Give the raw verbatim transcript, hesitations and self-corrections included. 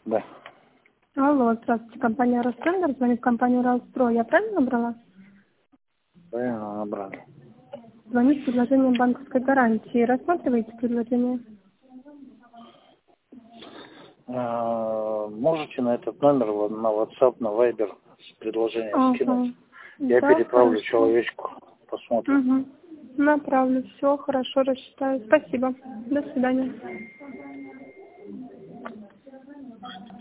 Да. Алло, здравствуйте, компания Ростендер, звонит компания Уралстрой. Я правильно набрала? Правильно набрали. Звонит с предложением банковской гарантии. Рассматриваете предложение? А, можете на этот номер вот на WhatsApp, на Viber с предложением Ага. скинуть? Я Да, переправлю хорошо. человечку, посмотрим. Угу. Направлю. Все, хорошо, рассчитаю. Спасибо. До свидания.